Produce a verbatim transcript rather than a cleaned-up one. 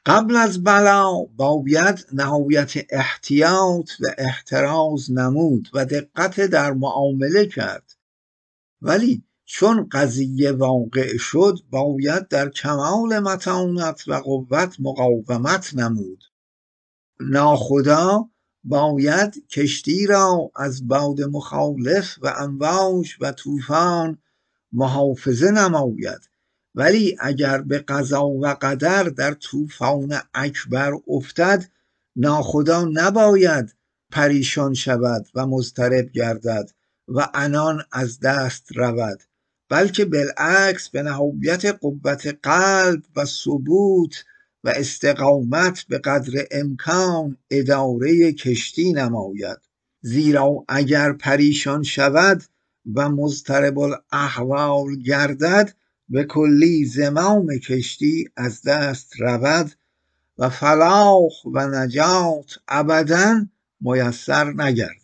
قبل از بلا باید نهایت احتیاط و احتراز نمود و دقت در معامله کرد، ولی چون قضیه واقع شد باید در کمال متانت و قوت مقاومت نمود. ناخدا باید کشتی را از باد مخالف و امواج و طوفان محافظه نماید، ولی اگر به قضا و قدر در طوفان اکبر افتد ناخدا نباید پریشان شود و مضطرب گردد و عنان از دست رود، بلکه بالعکس به نهایت قوت قلب و ثبوت و استقامت به قدر امکان اداره کشتی نماید. زیرا اگر پریشان شود و مضطرب الاحوال گردد به کلی زمام کشتی از دست رود و فلاح و نجات ابدا میسر نگردد.